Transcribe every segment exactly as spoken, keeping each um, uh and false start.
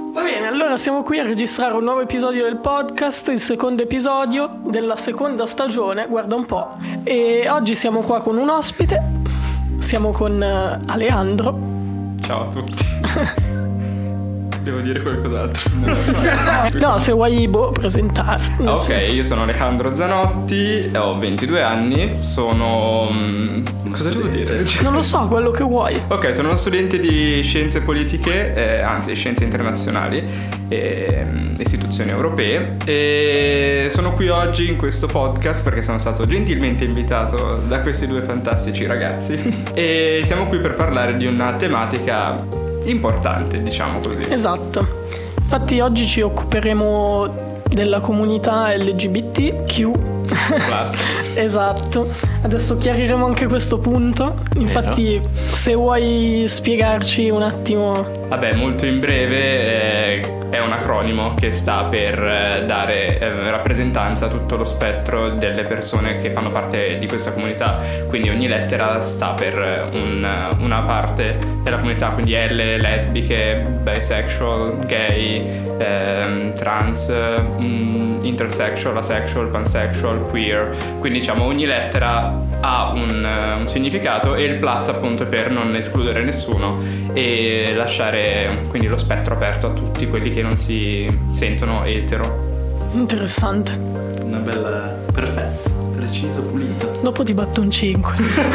Va bene, allora siamo qui a registrare un nuovo episodio del podcast, il secondo episodio della seconda stagione, guarda un po'. E oggi siamo qua con un ospite, siamo con uh, Aleandro. Ciao a tutti. Devo dire qualcos'altro? Non lo so. No, se vuoi boh, presentare. Ah, ok, so. Io sono Alejandro Zanotti, ho ventidue anni, sono... Um, cosa devo dire? Non lo so, quello che vuoi. Ok, sono uno studente di scienze politiche, eh, anzi scienze internazionali e um, istituzioni europee, e sono qui oggi in questo podcast perché sono stato gentilmente invitato da questi due fantastici ragazzi e siamo qui per parlare di una tematica importante, diciamo così. Esatto. Infatti oggi ci occuperemo della comunità L G B T Q. Esatto. Adesso chiariremo anche questo punto. Infatti, Vero. se vuoi spiegarci un attimo. Vabbè, molto in breve, eh, è un acronimo che sta per eh, dare eh, rappresentanza a tutto lo spettro delle persone che fanno parte di questa comunità. Quindi ogni lettera sta per un, una parte della comunità, quindi L, lesbiche, bisexual, gay, ehm, trans, mh, intersexual, asexual, pansexual, queer. Quindi diciamo ogni lettera ha un, un significato, e il plus appunto per non escludere nessuno e lasciare quindi lo spettro aperto a tutti quelli che non si sentono etero. Interessante. Una bella... perfetto, preciso, pulito. Dopo ti batto un cinque.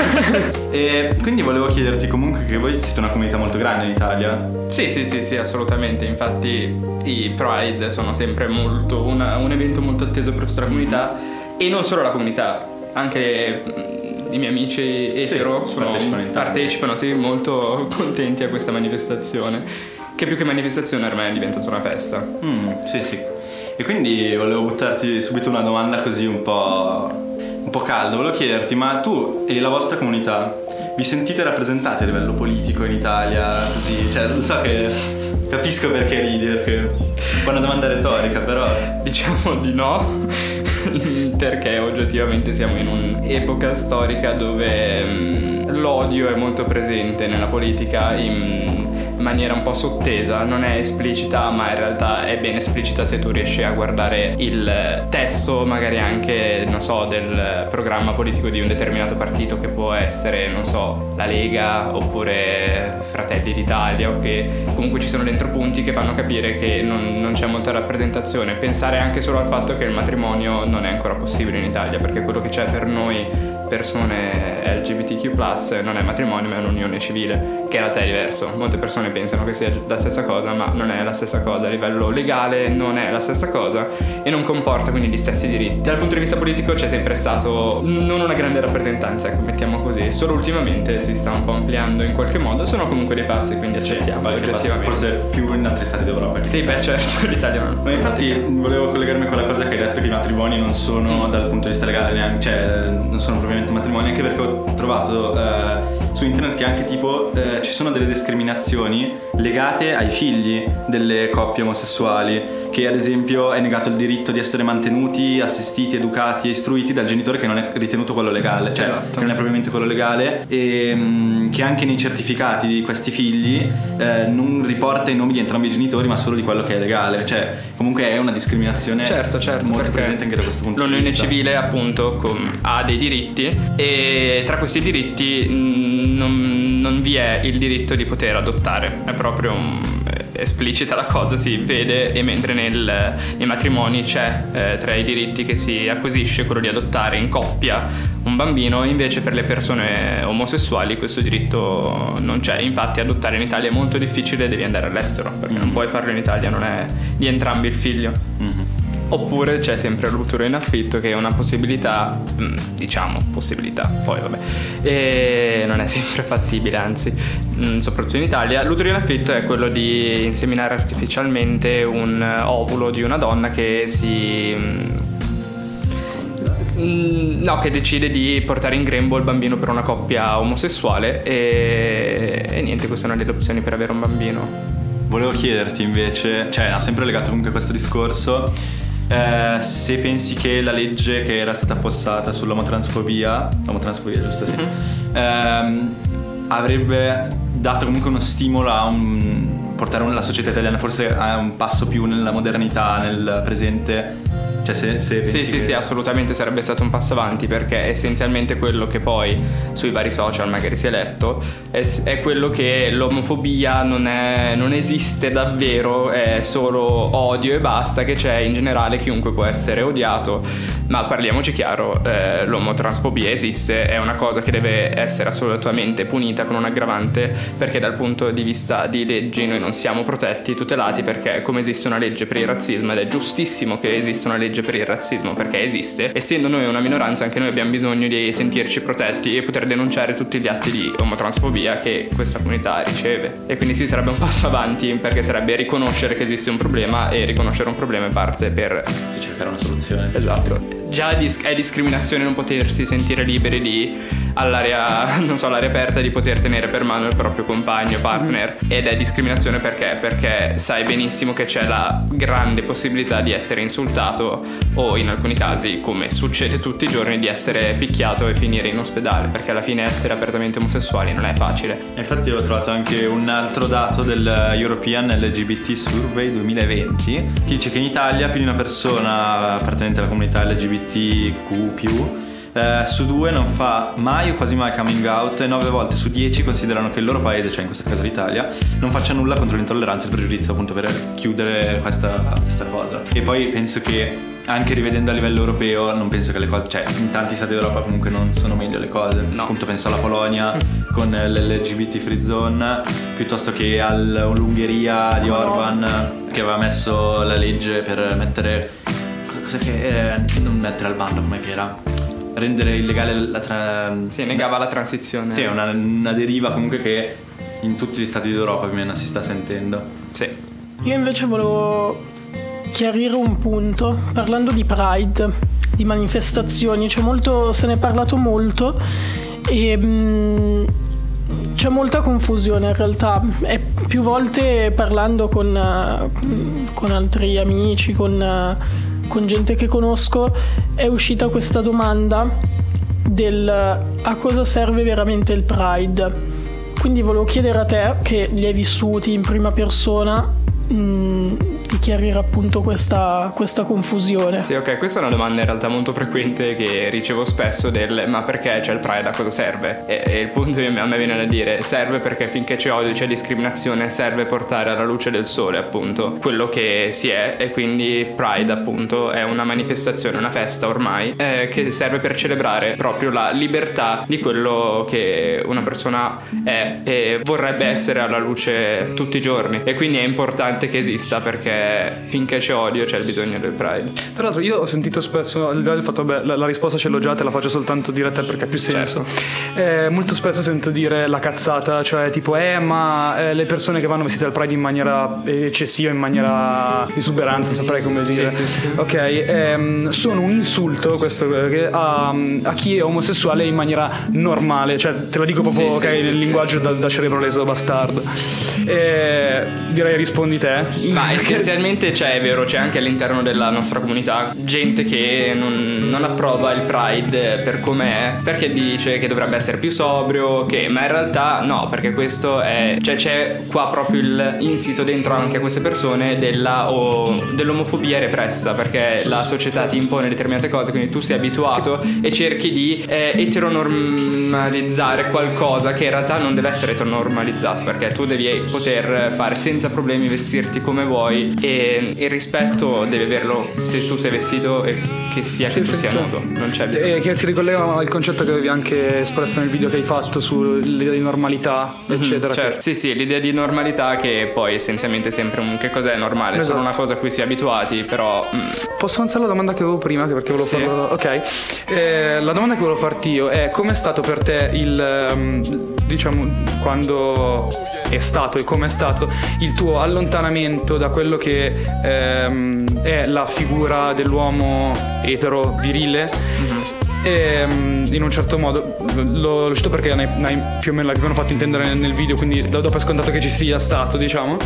E quindi volevo chiederti comunque che voi siete una comunità molto grande in Italia. Sì, sì, sì, sì, assolutamente. Infatti i Pride sono sempre molto una, un evento molto atteso per tutta la comunità, e non solo la comunità, anche i miei amici etero sì, sono, partecipano, partecipano sì, molto contenti a questa manifestazione, che più che manifestazione ormai diventa una festa. Mm, sì, sì. E quindi volevo buttarti subito una domanda così un po', un po' calda. Volevo chiederti, ma tu e la vostra comunità vi sentite rappresentati a livello politico in Italia? Così, cioè, lo so che capisco perché ridi, perché è un po' una domanda retorica, però diciamo di no. Perché oggettivamente siamo in un'epoca storica dove mh, l'odio è molto presente nella politica in maniera un po' sottesa, non è esplicita, ma in realtà è ben esplicita se tu riesci a guardare il testo, magari anche, non so, del programma politico di un determinato partito, che può essere, non so, la Lega oppure Fratelli d'Italia, o che comunque ci sono dentro punti che fanno capire che non, non c'è molta rappresentazione. Pensare anche solo al fatto che il matrimonio non è ancora possibile in Italia, perché quello che c'è per noi persone L G B T Q plus non è matrimonio, ma è un'unione civile, che in realtà è diverso. Molte persone pensano che sia la stessa cosa, ma non è la stessa cosa. A livello legale non è la stessa cosa e non comporta quindi gli stessi diritti. Dal punto di vista politico c'è sempre stato non una grande rappresentanza, ecco, mettiamo così. Solo ultimamente si sta un po' ampliando in qualche modo. Sono comunque dei passi, quindi accettiamo, sì, oggettivamente. Forse più in altri stati d'Europa. Sì, beh, certo, l'Italia non. Ma infatti volevo collegarmi con la cosa che hai detto, che i matrimoni non sono, mm. dal punto di vista legale neanche, cioè non sono propriamente matrimoni, anche perché ho trovato eh, su internet che anche tipo eh, ci sono delle discriminazioni legate ai figli delle coppie omosessuali, che ad esempio è negato il diritto di essere mantenuti, assistiti, educati e istruiti dal genitore che non è ritenuto quello legale, cioè esatto. che non è propriamente quello legale, e mh, che anche nei certificati di questi figli eh, non riporta i nomi di entrambi i genitori, ma solo di quello che è legale. Cioè comunque è una discriminazione certo, certo, molto presente anche da questo punto di vista. L'unione civile appunto com- ha dei diritti, e tra questi diritti mh, non, non vi è il diritto di poter adottare, è proprio un, esplicita la cosa, si vede. E mentre nel, nei matrimoni c'è eh, tra i diritti che si acquisisce quello di adottare in coppia un bambino, invece per le persone omosessuali questo diritto non c'è. Infatti adottare in Italia è molto difficile, devi andare all'estero, perché mm-hmm. non puoi farlo in Italia, non è di entrambi il figlio. Mm-hmm. Oppure c'è sempre l'utero in affitto, che è una possibilità, diciamo possibilità, poi vabbè, e non è sempre fattibile, anzi, soprattutto in Italia. L'utero in affitto è quello di inseminare artificialmente un ovulo di una donna che si... no, che decide di portare in grembo il bambino per una coppia omosessuale, e, e niente, queste sono le opzioni per avere un bambino. Volevo chiederti invece, cioè ha sempre legato comunque a questo discorso, Eh, se pensi che la legge che era stata affossata sull'omotransfobia, omotransfobia giusto, sì, mm-hmm. ehm, avrebbe dato comunque uno stimolo a un portare la società italiana forse a un passo più nella modernità, nel presente. Cioè se, se sì sì che... sì, assolutamente sarebbe stato un passo avanti, perché essenzialmente quello che poi sui vari social magari si è letto è, è quello che l'omofobia non, è, non esiste davvero, è solo odio e basta, che c'è in generale, chiunque può essere odiato. Ma parliamoci chiaro, eh, l'omotransfobia esiste, è una cosa che deve essere assolutamente punita con un aggravante, perché dal punto di vista di leggi noi non siamo protetti, tutelati, perché come esiste una legge per il razzismo, ed è giustissimo che esista una legge per il razzismo perché esiste, essendo noi una minoranza anche noi abbiamo bisogno di sentirci protetti e poter denunciare tutti gli atti di omotransfobia che questa comunità riceve. E quindi sì, sarebbe un passo avanti, perché sarebbe riconoscere che esiste un problema, e riconoscere un problema è parte per si cercare una soluzione. Esatto. Già è discriminazione non potersi sentire liberi di all'aria, non so, all'aria aperta, di poter tenere per mano il proprio compagno, partner. Mm. Ed è discriminazione perché? Perché sai benissimo che c'è la grande possibilità di essere insultato, o in alcuni casi, come succede tutti i giorni, di essere picchiato e finire in ospedale, perché alla fine essere apertamente omosessuali non è facile. Infatti ho trovato anche un altro dato del European L G B T Survey duemilaventi che dice che in Italia più di una persona appartenente alla comunità L G B T Q più Eh, su due non fa mai o quasi mai coming out, e nove volte su dieci considerano che il loro paese, cioè in questo caso l'Italia, non faccia nulla contro l'intolleranza e il pregiudizio, appunto per chiudere questa, questa cosa. E poi penso che anche rivedendo a livello europeo non penso che le cose, cioè in tanti stati d'Europa comunque non sono meglio le cose, no. Appunto penso alla Polonia con l'L G B T free zone, piuttosto che all'Ungheria di Orban, che aveva messo la legge per mettere cosa che eh, non mettere al bando, come che era, rendere illegale la tra... Sì, negava la transizione. Sì, una, una deriva comunque che in tutti gli stati d'Europa più o meno si sta sentendo. Sì. Io invece volevo chiarire un punto, parlando di Pride, di manifestazioni, c'è molto, se ne è parlato molto e mh, c'è molta confusione in realtà, e più volte parlando con, uh, con altri amici, con... Uh, con gente che conosco, è uscita questa domanda del a cosa serve veramente il Pride. Quindi volevo chiedere a te, che li hai vissuti in prima persona, mh, di chiarire appunto questa, questa confusione. Sì, ok, questa è una domanda in realtà molto frequente che ricevo spesso, del ma perché c'è il Pride, a cosa serve? E, e il punto a me viene da dire, serve perché finché c'è odio, c'è discriminazione, serve portare alla luce del sole appunto quello che si è, e quindi Pride appunto è una manifestazione, una festa ormai, eh, che serve per celebrare proprio la libertà di quello che una persona è e vorrebbe essere alla luce tutti i giorni, e quindi è importante che esista, perché finché c'è odio c'è il bisogno del Pride. Tra l'altro io ho sentito spesso, al di là del fatto, beh, la, la risposta ce l'ho già, te la faccio soltanto dire a te perché ha più senso. Certo. Eh, molto spesso sento dire la cazzata, cioè tipo eh ma eh, le persone che vanno vestite al Pride in maniera eccessiva, in maniera esuberante, saprei come dire. Sì, sì, sì. Ok, ehm, sono un insulto questo a, a chi è omosessuale in maniera normale, cioè te lo dico proprio, sì, ok, sì, nel sì, linguaggio sì. Da, da cerebro leso bastardo. Eh, direi rispondi te. Ma essenzialmente c'è, è vero, c'è anche all'interno della nostra comunità gente che non, non approva il Pride per com'è, perché dice che dovrebbe essere più sobrio, che ma in realtà no, perché questo è, cioè c'è qua proprio il insito dentro anche a queste persone della o, dell'omofobia repressa, perché la società ti impone determinate cose, quindi tu sei abituato e cerchi di eh, eteronormalizzare qualcosa che in realtà non deve essere eteronormalizzato, perché tu devi poter fare senza problemi, vestirti come vuoi, e il rispetto devi averlo se tu sei vestito e che sia che sì, tu sì, sia certo. nudo, non c'è bisogno. E che si ricollega al concetto che avevi anche espresso nel video che hai fatto sull'idea di normalità, mm-hmm, eccetera. Certo. Sì, sì, l'idea di normalità, che poi essenzialmente è sempre un che cos'è normale, esatto. Solo una cosa a cui si è abituati, però mm. Posso avanzare la domanda che avevo prima, perché volevo sì. farlo. Ok. Eh, la domanda che volevo farti io è: com'è stato per te il um, diciamo quando è stato e come è stato il tuo allontanamento da quello che ehm, è la figura dell'uomo etero virile, mm-hmm. e, in un certo modo lo, lo cito perché ne, ne, più o meno l'abbiamo fatto intendere nel, nel video, quindi do per scontato che ci sia stato, diciamo,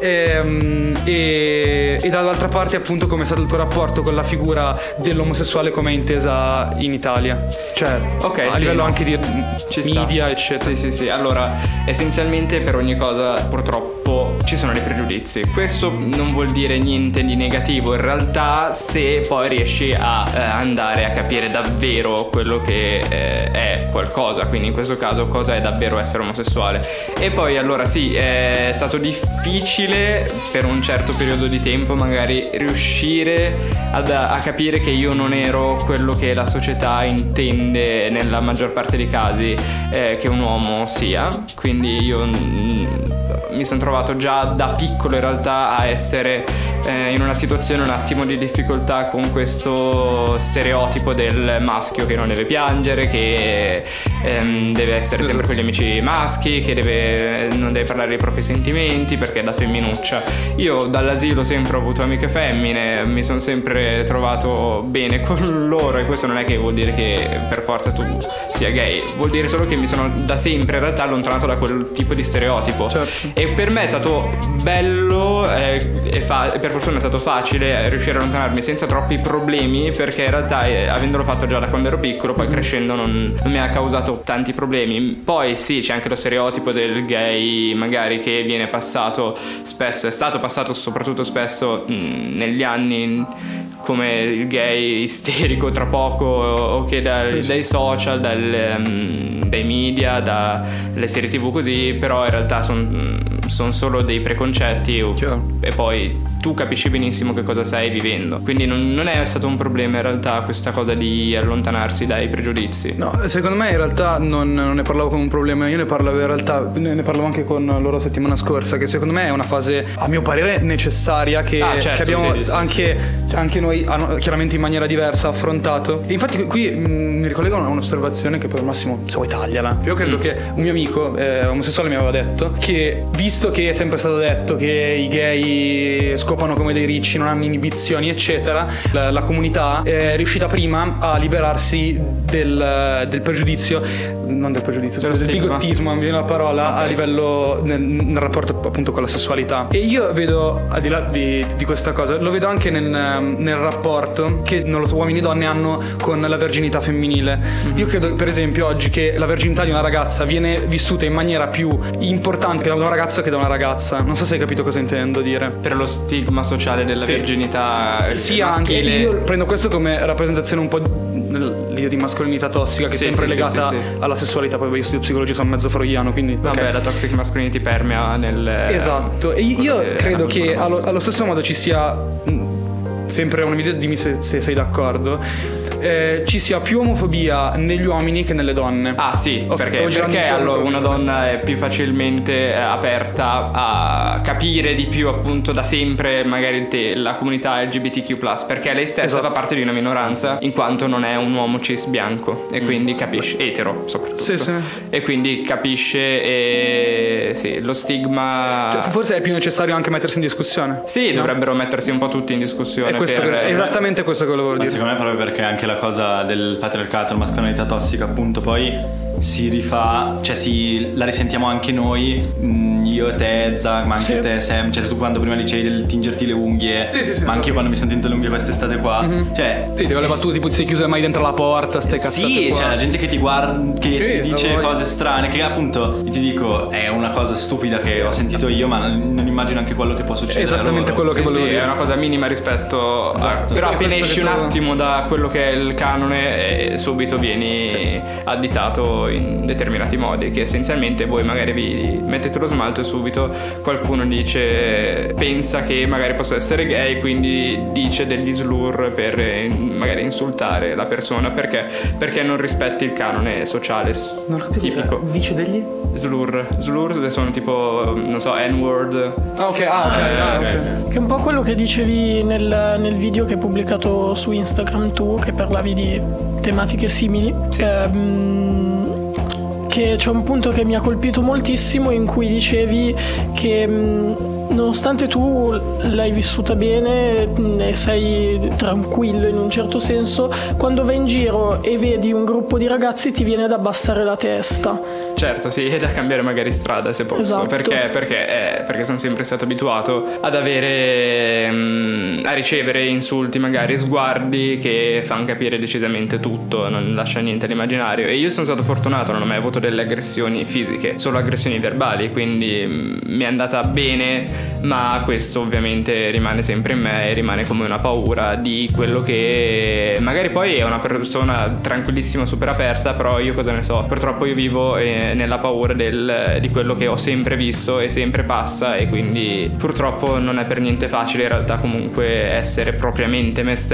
e, e, e dall'altra parte appunto come è stato il tuo rapporto con la figura dell'omosessuale come è intesa in Italia, cioè okay, a sì, livello no. anche di ci media sta. eccetera. Sì sì sì, allora essenzialmente per ogni cosa purtroppo ci ci sono dei pregiudizi. Questo non vuol dire niente di negativo in realtà, se poi riesci a eh, andare a capire davvero quello che eh, è qualcosa, quindi in questo caso cosa è davvero essere omosessuale. E poi allora sì, è stato difficile per un certo periodo di tempo magari riuscire ad, a capire che io non ero quello che la società intende nella maggior parte dei casi eh, che un uomo sia, quindi io mm, mi sono trovato già da piccolo in realtà a essere eh, in una situazione un attimo di difficoltà con questo stereotipo del maschio che non deve piangere, che ehm, deve essere sempre con gli amici maschi, che deve, non deve parlare dei propri sentimenti perché è da femminuccia. Io dall'asilo sempre ho avuto amiche femmine, mi sono sempre trovato bene con loro, e questo non è che vuol dire che per forza tu sia gay, vuol dire solo che mi sono da sempre in realtà allontanato da quel tipo di stereotipo. Certo. E per me è stato bello eh, e, fa- e per fortuna è stato facile riuscire a allontanarmi senza troppi problemi, perché in realtà eh, avendolo fatto già da quando ero piccolo, poi crescendo non, non mi ha causato tanti problemi. Poi sì, c'è anche lo stereotipo del gay magari che viene passato spesso, è stato passato soprattutto spesso mh, negli anni come il gay isterico tra poco, o che dal, sì, sì. dai social, dal, um, dai media, dalle serie tv così, però in realtà sono son solo dei preconcetti e poi tu capisci benissimo che cosa stai vivendo, quindi non, non è stato un problema in realtà questa cosa di allontanarsi dai pregiudizi. No, secondo me in realtà non, non ne parlavo come un problema, io ne parlavo in realtà ne parlavo anche con loro settimana scorsa, che secondo me è una fase a mio parere necessaria, che, ah, certo, che abbiamo sì, sì, anche, sì. anche noi chiaramente in maniera diversa affrontato. E infatti qui mh, mi ricollego a un'osservazione che poi al massimo se vuoi tagliala. Io credo mm. che un mio amico eh, omosessuale mi aveva detto che, visto che è sempre stato detto che i gay scopano come dei ricci, non hanno inibizioni eccetera, la, la comunità è riuscita prima a liberarsi del, del pregiudizio, non del pregiudizio, del bigottismo, mi viene la parola, okay. a livello nel, nel rapporto appunto con la sessualità. E io vedo, al di là di, di questa cosa, lo vedo anche nel, nel rapporto che non lo so, uomini e donne hanno con la verginità femminile. Mm-hmm. Io credo per esempio oggi che la verginità di una ragazza viene vissuta in maniera più importante da una ragazza che da una ragazza. Non so se hai capito cosa intendo dire. Per lo stigma sociale della sì. verginità sì, maschile. Anche io prendo questo come rappresentazione un po' dell'idea di mascolinità tossica, che sì, è sempre sì, legata sì, sì, sì. alla sessualità. Poi io studio psicologia, sono mezzo freudiano, quindi vabbè, okay. La toxic masculinity permea nel esatto. E io credo che allo, allo stesso modo ci sia, sempre una idea, dimmi se, se sei d'accordo, eh, ci sia più omofobia negli uomini che nelle donne. Ah sì, okay, perché, perché allora una donna è più facilmente aperta a capire di più, appunto, da sempre magari te, la comunità L G B T Q plus, perché lei stessa esatto. fa parte di una minoranza in quanto non è un uomo cis bianco e quindi capisce, etero soprattutto, sì, sì. e quindi capisce e sì, lo stigma, cioè, forse è più necessario anche mettersi in discussione. Sì, no? Dovrebbero mettersi un po' tutti in discussione. Questo per... È esattamente questo che volevo dire. Ma secondo me proprio perché anche la cosa del patriarcato, la mascolinità tossica, appunto, poi si rifà, cioè si, la risentiamo anche noi, io e te, Zach, ma anche sì. te, Sam, cioè tu quando prima dicevi del tingerti le unghie, sì, sì, sì, ma anche io quando mi sono tinto le unghie quest'estate qua, mm-hmm. cioè sì, ti volevo tu tipo ti sei chiuso mai dentro la porta, ste cazzate sì, qua. Cioè la gente che ti guarda, che sì, ti dice voi. cose strane, che appunto io ti dico è una cosa stupida che ho sentito io, ma non immagino anche quello che può succedere. Esattamente quello che sì, volevo sì, dire. È una cosa minima rispetto esatto. a... però appena esci un sono... attimo da quello che è il canone e subito vieni sì. additato in determinati modi, che essenzialmente voi magari vi mettete lo smalto e subito qualcuno dice, pensa che magari possa essere gay, quindi dice degli slur per magari insultare la persona perché perché non rispetti il canone sociale tipico. Dice degli slur slur sono tipo, non so, n-word. Ah ok, ah, okay, eh, ah, okay. Che è un po' quello che dicevi nel, nel video che hai pubblicato su Instagram tu, che parlavi di tematiche simili. Sì. Ehm, che c'è un punto che mi ha colpito moltissimo in cui dicevi che mh, nonostante tu l'hai vissuta bene e sei tranquillo in un certo senso, quando vai in giro e vedi un gruppo di ragazzi ti viene ad abbassare la testa. Certo, sì, e da cambiare magari strada se posso, esatto. perché, perché, eh, perché sono sempre stato abituato ad avere mh, a ricevere insulti, magari sguardi che fanno capire decisamente tutto, non lascia niente all'immaginario. E io sono stato fortunato, non ho mai avuto delle aggressioni fisiche, solo aggressioni verbali, quindi mi è andata bene, ma questo ovviamente rimane sempre in me e rimane come una paura di quello che magari poi è una persona tranquillissima, super aperta, però io cosa ne so, purtroppo io vivo eh, nella paura del, di quello che ho sempre visto e sempre passa, e quindi purtroppo non è per niente facile in realtà comunque essere propriamente me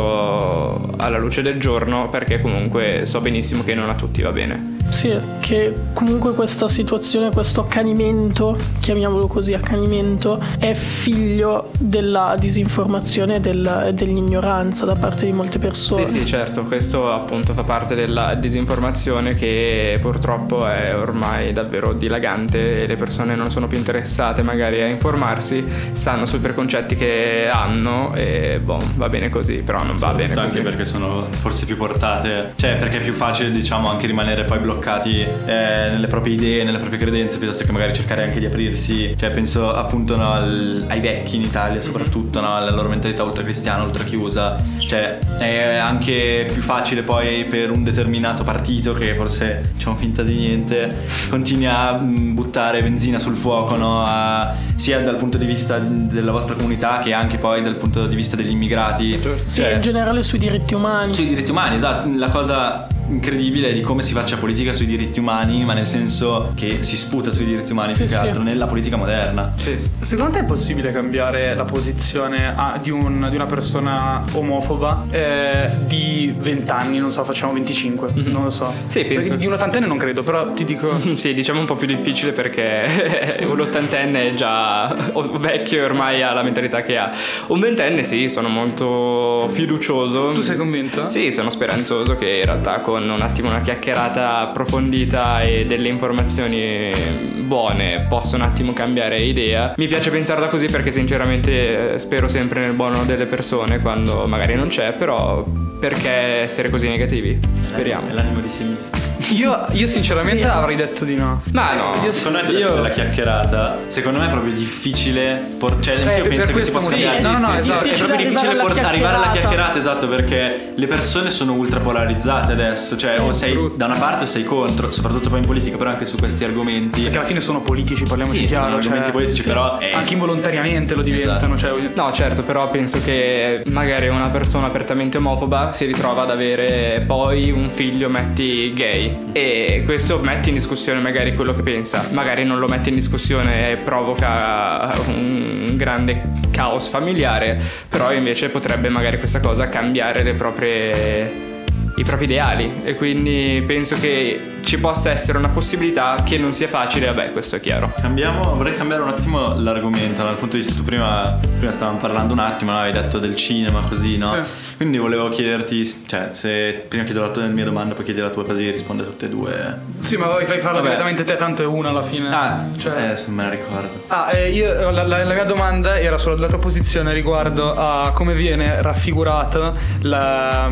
stesso alla luce del giorno, perché comunque so benissimo che non a tutti va bene. Sì, che comunque questa situazione, questo accanimento, chiamiamolo così, accanimento, è figlio della disinformazione e del, dell'ignoranza da parte di molte persone. Sì, sì, certo, questo appunto fa parte della disinformazione che purtroppo è ormai davvero dilagante e le persone non sono più interessate magari a informarsi, sanno sui preconcetti che hanno e boh, va bene così, però non va bene così. Anche perché sono forse più portate, cioè perché è più facile, diciamo, anche rimanere poi bloccati eh, nelle proprie idee, nelle proprie credenze, piuttosto che magari cercare anche di aprirsi. Cioè penso appunto no, al, ai vecchi in Italia soprattutto, no, alla loro mentalità ultra cristiana, ultra chiusa. Cioè è anche più facile poi per un determinato partito che forse diciamo finta di niente continui a buttare benzina sul fuoco, no, a, sia dal punto di vista della vostra comunità che anche poi dal punto di vista degli immigrati. Sì, cioè, in generale sui diritti umani. Sui diritti umani, esatto. La cosa incredibile è di come si faccia politica sui diritti umani, ma nel senso che si sputa sui diritti umani, sì, più che sì. altro nella politica moderna. Sì. Secondo te è possibile cambiare la posizione a, di, un, di una persona omofoba eh, di venti anni, non so, facciamo venticinque, mm-hmm. non lo so. Sì, penso. Di un ottantenne non credo, però ti dico. Sì, diciamo un po' più difficile perché un ottantenne è già vecchio e ormai ha la mentalità che ha. Un ventenne sì, sono molto fiducioso. Tu sei convinto? Sì, sono speranzoso che in realtà con un attimo una chiacchierata approfondita e delle informazioni buone posso un attimo cambiare idea. Mi piace pensarla così perché sinceramente spero sempre nel buono delle persone quando magari non c'è, però perché essere così negativi? Speriamo. È l'animo di sinistra. Io, io sinceramente avrei detto di no. Ma no, io, secondo me tu io... la chiacchierata, secondo me è proprio difficile por- cioè eh, io penso che si possa cambiare. Sì, no, no, sì, esatto. È proprio difficile por- arrivare alla chiacchierata, esatto, perché le persone sono ultra polarizzate adesso, cioè sì, o sei brutto. Da una parte o sei contro, soprattutto poi in politica, però anche su questi argomenti. Perché alla fine sono politici, parliamo sì, di chiaro, sono argomenti cioè, politici, sì, però è... anche involontariamente lo diventano, esatto. Cioè... No, certo, però penso che magari una persona apertamente omofoba si ritrova ad avere poi un figlio, metti, gay, e questo mette in discussione magari quello che pensa, magari non lo mette in discussione e provoca un grande caos familiare, però invece potrebbe magari questa cosa cambiare le proprie i propri ideali, e quindi penso che ci possa essere una possibilità che non sia facile. Vabbè, questo è chiaro. Cambiamo, vorrei cambiare un attimo l'argomento dal punto di vista, tu prima, prima stavamo parlando un attimo, no? Avevi detto del cinema così, no? Sì. Quindi volevo chiederti, cioè se prima chiedo la tua mia domanda poi chiedi la tua così risponde a tutte e due. Sì, ma vuoi fai farla Vabbè. direttamente te, tanto è una alla fine. Ah, cioè eh, me la ricordo. Ah, eh, io la, la, la mia domanda era sulla tua posizione riguardo a come viene raffigurata la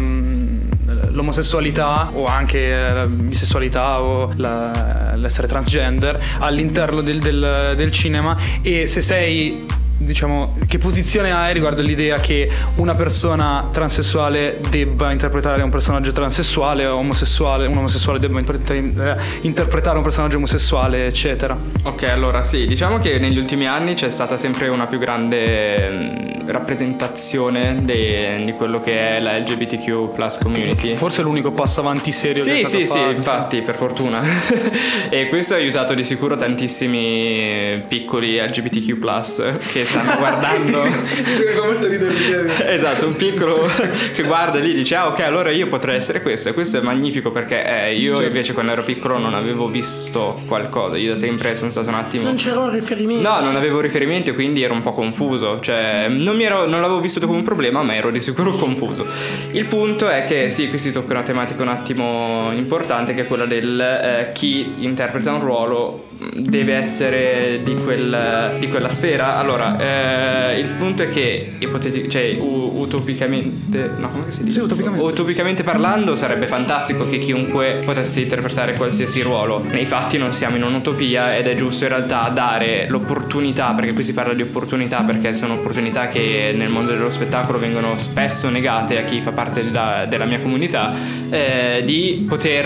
l'omosessualità o anche la bisessualità o la, l'essere transgender all'interno del, del, del cinema, e se sei, diciamo, che posizione hai riguardo all'idea che una persona transessuale debba interpretare un personaggio transessuale, o omosessuale, un omosessuale debba interpretare, interpretare un personaggio omosessuale, eccetera. Ok, allora sì, diciamo che negli ultimi anni c'è stata sempre una più grande mh, rappresentazione de, di quello che è la L G B T Q plus community. Forse è l'unico passo avanti serio sì, che è sì, stato fatto. Sì, infatti, per fortuna. E questo ha aiutato di sicuro tantissimi piccoli L G B T Q plus che stanno guardando. Esatto, un piccolo che guarda lì, dice ah ok, allora io potrei essere questo, e questo è magnifico perché eh, io certo. invece quando ero piccolo non avevo visto qualcosa, io da sempre sono stato un attimo, non c'era un riferimento, no, non avevo riferimento, quindi ero un po' confuso, cioè non mi ero, non l'avevo visto come un problema, ma ero di sicuro confuso. Il punto è che sì, qui si tocca una tematica un attimo importante, che è quella del eh, chi interpreta un ruolo deve essere di, quel, di quella sfera. Allora, eh, il punto è che ipoteti- cioè, u- utopicamente no, come si dice? Sì, utopicamente. utopicamente parlando sarebbe fantastico che chiunque potesse interpretare qualsiasi ruolo. Nei fatti non siamo in un'utopia ed è giusto in realtà dare l'opportunità, perché qui si parla di opportunità, perché sono opportunità che nel mondo dello spettacolo vengono spesso negate a chi fa parte della, della mia comunità, eh, di poter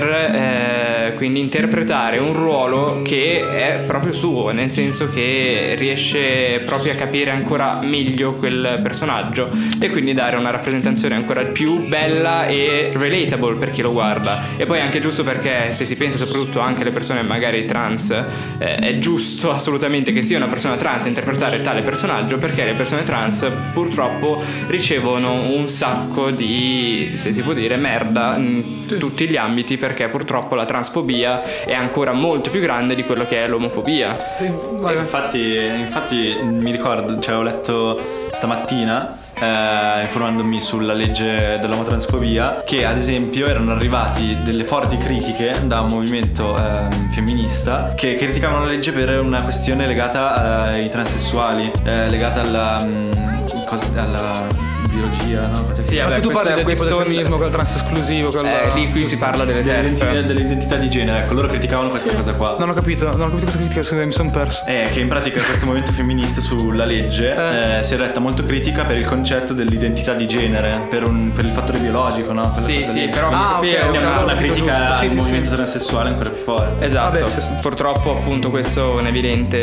eh, quindi interpretare un ruolo che è proprio suo, nel senso che riesce proprio a capire ancora meglio quel personaggio e quindi dare una rappresentazione ancora più bella e relatable per chi lo guarda. E poi è anche giusto perché se si pensa soprattutto anche alle persone magari trans, eh, è giusto assolutamente che sia una persona trans a interpretare tale personaggio, perché le persone trans purtroppo ricevono un sacco di, se si può dire, merda in tutti gli ambiti, perché purtroppo la transfobia è ancora molto più grande di quello che è l'omofobia. E infatti, infatti mi ricordo, cioè ho letto stamattina eh, informandomi sulla legge dell'omotransfobia, che ad esempio erano arrivati delle forti critiche da un movimento eh, femminista che criticavano la legge per una questione legata ai transessuali, eh, legata alla, mh, cosa, alla biologia, no? Sì, vabbè, tu questa, parli del questo tipo del femminismo, quel trans esclusivo, quel... eh, lì qui si parla delle dell'identità, terze. dell'identità di genere. Ecco, loro criticavano questa Sì. cosa qua. Non ho capito, non ho capito cosa critica, scusa, mi sono perso. È che in pratica questo movimento femminista sulla legge Eh. eh, si è retta molto critica per il concetto dell'identità di genere, per, un, per il fattore biologico, no? Quella Sì, cosa sì, lì. però Quindi Ah, ok, è ok, una, allora una ho capito critica giusto. Sì, al sì, movimento sì. transessuale ancora più forte. Esatto. Vabbè, sì, sì. Purtroppo appunto questo è un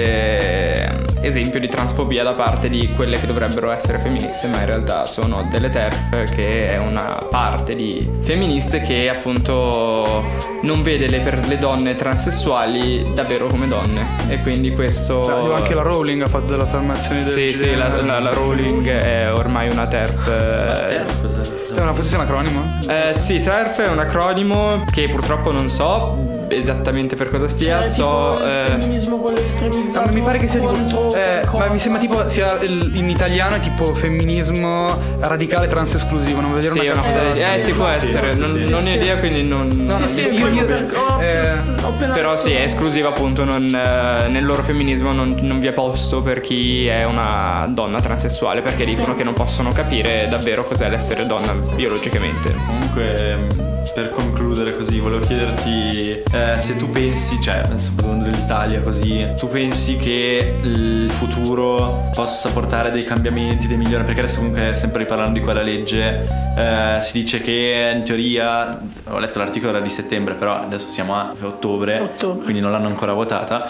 evidente esempio di transfobia da parte di quelle che dovrebbero essere femministe, ma in realtà sono delle TERF, che è una parte di femministe che appunto non vede le, per le donne transessuali davvero come donne, e quindi questo Beh, anche la Rowling ha fatto delle affermazioni del sì sì genere. la, la, la Rowling è ormai una TERF. TERF cos'è? È una posizione acronimo? Eh, sì, TERF è un acronimo che purtroppo non so esattamente per cosa stia. Cioè, so tipo il eh, femminismo quello estremizzato. Ah, mi pare che sia tipo, contro- eh, contro- ma mi sembra tipo sia il- in italiano è tipo femminismo radicale trans esclusivo, non vuol dire sì, una una cazzata. cosa di- eh sì, può sì, essere, sì, non, sì, non sì. ho idea, quindi non, non Sì, mi sì, spiego io- bene. ho- Eh, ho appena Però sì, è letto. esclusiva appunto, non, eh, nel loro femminismo non, non vi è posto per chi è una donna transessuale, perché dicono che non possono capire davvero cos'è l'essere donna biologicamente. Comunque, per concludere così, volevo chiederti eh, se tu pensi, cioè, adesso parlando dell'Italia così, tu pensi che il futuro possa portare dei cambiamenti, dei migliori, perché adesso comunque sempre parlando di quella legge eh, si dice che in teoria, ho letto l'articolo era di settembre, però adesso siamo a ottobre, Ottobre. quindi non l'hanno ancora votata.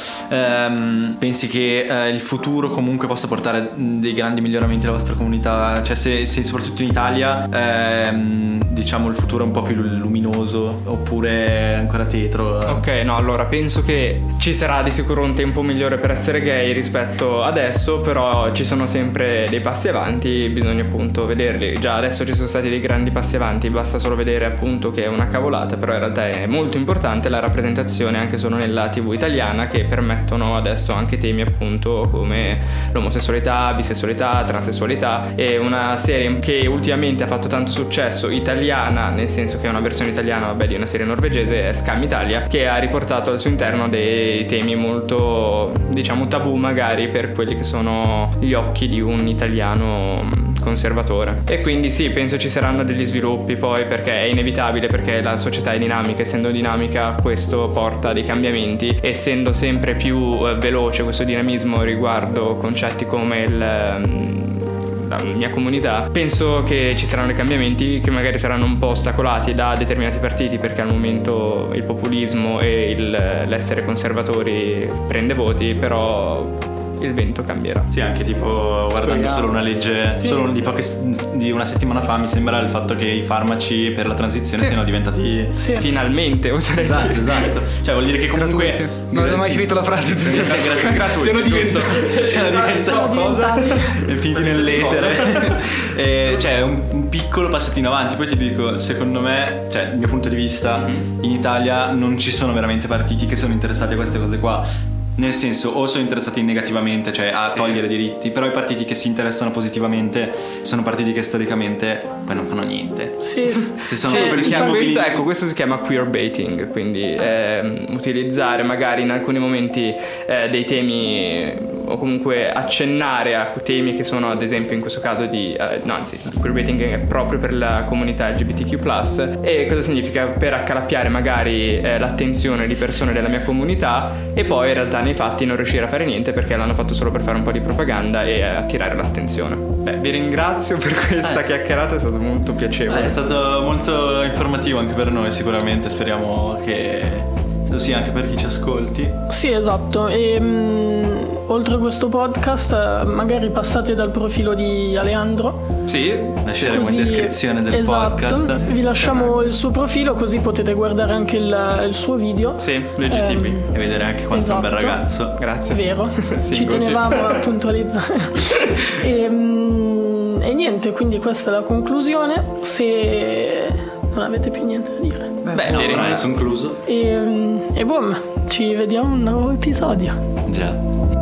Ehm, pensi che eh, il futuro comunque possa portare dei grandi miglioramenti alla vostra comunità? Cioè se, se soprattutto in Italia ehm, diciamo il futuro è un po' più luminoso oppure ancora tetro? Ok, no, allora penso che ci sarà di sicuro un tempo migliore per essere gay rispetto adesso, però ci sono sempre dei passi avanti, bisogna appunto vederli. Già adesso ci sono stati dei grandi passi avanti, basta solo vedere appunto che è una cavolata, però in realtà è molto importante la rappresentazione anche solo nella tivù italiana, che permettono adesso anche temi appunto come l'omosessualità, bisessualità, transessualità. E una serie che ultimamente ha fatto tanto successo, italiana, nel senso che è una versione italiana, vabbè, di una serie norvegese, è Scam Italia, che ha riportato al suo interno dei temi molto, diciamo, tabù magari per quelli che sono gli occhi di un italiano conservatore. E quindi sì, penso ci saranno degli sviluppi poi, perché è inevitabile, perché la società è dinamica, essendo dinamica questo porta a dei cambiamenti, essendo sempre più eh, veloce questo dinamismo riguardo concetti come il la mia comunità, penso che ci saranno dei cambiamenti che magari saranno un po' ostacolati da determinati partiti, perché al momento il populismo e il, l'essere conservatori prende voti, però il vento cambierà. Sì, anche tipo guardando solo una legge, Sì. solo di, poche, di una settimana fa mi sembra il fatto che i farmaci per la transizione Sì. siano diventati Sì. Finalmente, oserei esatto, dire. esatto. Cioè vuol dire che comunque Gratuiti. Non ho mai Sì. finito la frase. Gratuiti, gratuiti, Siano giusto? diventati- Siano diventati Sono cosa? diventati. E finiti nell'etere. E, cioè un, un piccolo passettino avanti. Poi ti dico, secondo me, cioè dal mio punto di vista, in Italia non ci sono veramente partiti che sono interessati a queste cose qua. nel senso, o sono interessati negativamente, cioè a sì. togliere diritti, però i partiti che si interessano positivamente sono partiti che storicamente poi non fanno niente. Sì, Se sono Sì, quelli che hanno questo, utilizzato- ecco, questo si chiama queerbaiting, quindi ehm, utilizzare magari in alcuni momenti eh, dei temi o comunque accennare a temi che sono ad esempio in questo caso di eh, no anzi il queerbaiting è proprio per la comunità L G B T Q plus, e cosa significa? Per accalappiare magari eh, l'attenzione di persone della mia comunità e poi in realtà nei fatti non riuscire a fare niente perché l'hanno fatto solo per fare un po' di propaganda e attirare l'attenzione. Beh, vi ringrazio per questa Eh. chiacchierata, è stato molto piacevole. Eh, è stato molto informativo anche per noi, sicuramente. Speriamo che lo sia anche per chi ci ascolti. sì, esatto. E mh, oltre a questo podcast, eh, magari passate dal profilo di Aleandro. Sì, Lasceremo Così- in descrizione del esatto. podcast. Vi lasciamo il suo profilo, così potete guardare anche il, il suo video. sì, legittivi. Ehm, E vedere anche quanto è un bel Esatto. ragazzo. Grazie. Vero, Sì, ci così. tenevamo a puntualizzare. e, mm, e niente, quindi questa è la conclusione. Se non avete più niente da dire, Beh, No, vi però è ringrazio. concluso. e, mm, e boom, ci vediamo a un nuovo episodio. Già.